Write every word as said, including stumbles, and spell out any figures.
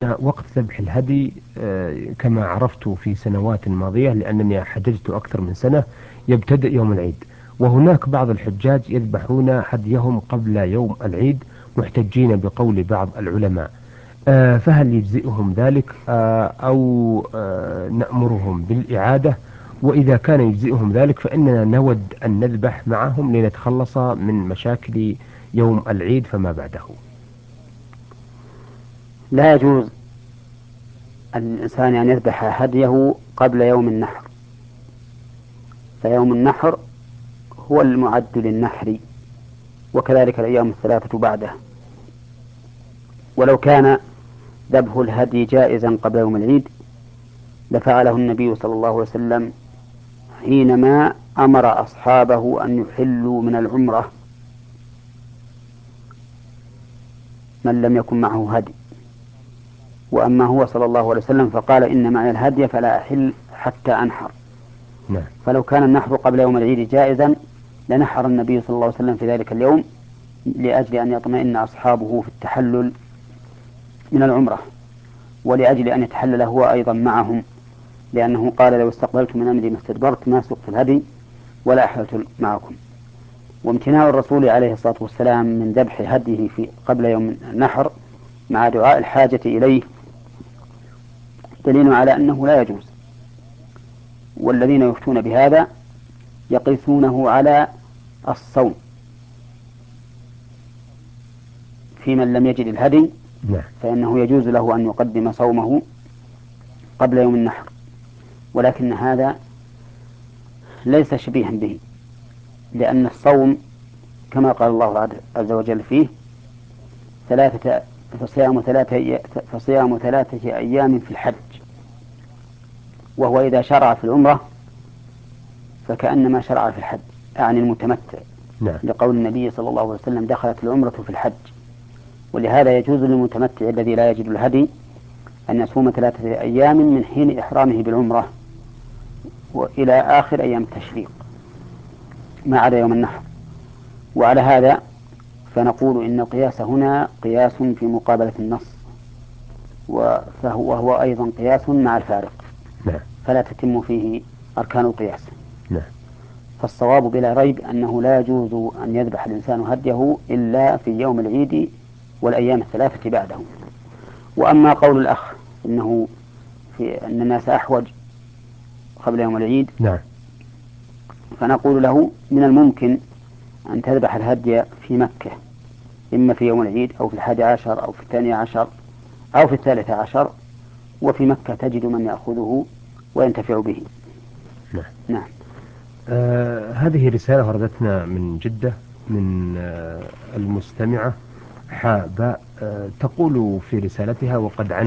وقت ذبح الهدي آه، كما عرفت في سنوات ماضية، لأنني حججت أكثر من سنة، يبتدئ يوم العيد. وهناك بعض الحجاج يذبحون هديهم قبل يوم العيد، محتجين بقول بعض العلماء. آه، فهل يجزئهم ذلك آه، أو آه، نأمرهم بالإعادة؟ وإذا كان يجزئهم ذلك فإننا نود أن نذبح معهم لنتخلص من مشاكل يوم العيد فما بعده. لا يجوز الإنسان أن يذبح هديه قبل يوم النحر، فيوم النحر هو المعد للنحر، وكذلك الأيام الثلاثة بعده. ولو كان ذبح الهدي جائزا قبل يوم العيد لفعله النبي صلى الله عليه وسلم حينما أمر أصحابه أن يحلوا من العمرة من لم يكن معه هدي. وأما هو صلى الله عليه وسلم فقال إن معي الهدي فلا أحل حتى أنحر. نعم. فلو كان النحر قبل يوم العيد جائزا لنحر النبي صلى الله عليه وسلم في ذلك اليوم لأجل أن يطمئن أصحابه في التحلل من العمرة، ولأجل أن يتحلل هو أيضا معهم، لأنه قال لو استقبلت من أمري ما استدبرت ما سقت الهدي ولا أحللت معكم. وامتناع الرسول عليه الصلاة والسلام من ذبح هديه في قبل يوم النحر مع دعاء الحاجة إليه دليل على أنه لا يجوز. والذين يفتون بهذا يقيسونه على الصوم في من لم يجد الهدي، نعم. فإنه يجوز له أن يقدم صومه قبل يوم النحر، ولكن هذا ليس شبيها به، لأن الصوم كما قال الله عز وجل فيه ثلاثة فصيام ثلاثة فصيام ثلاثة أيام في الحج، وهو إذا شرع في العمرة فكأنما شرع في الحج، يعني المتمتع، نعم. لقول النبي صلى الله عليه وسلم دخلت العمرة في الحج. ولهذا يجوز للمتمتع الذي لا يجد الهدي أن يصوم ثلاثة أيام من حين إحرامه بالعمرة وإلى آخر أيام التشريق ما عدا يوم النحر. وعلى هذا فنقول إن القياس هنا قياس في مقابلة النص، وهو, وهو أيضا قياس مع الفارق، نعم. فلا تتم فيه أركان القياس. نعم. فالصواب بلا ريب أنه لا يجوز أن يذبح الإنسان هديه إلا في يوم العيد والأيام الثلاثة بعده. وأما قول الأخ إنه في أن الناس أحوج قبل يوم العيد، نعم. فنقول له من الممكن أن تذبح الهدي في مكة إما في يوم العيد أو في الحادي عشر أو في الثاني عشر أو في الثالث عشر، وفي مكة تجد من يأخذه وينتفع به. نعم. نعم. آه هذه رسالة وردتنا من جدة من آه المستمعة حابة، آه تقول في رسالتها: وقد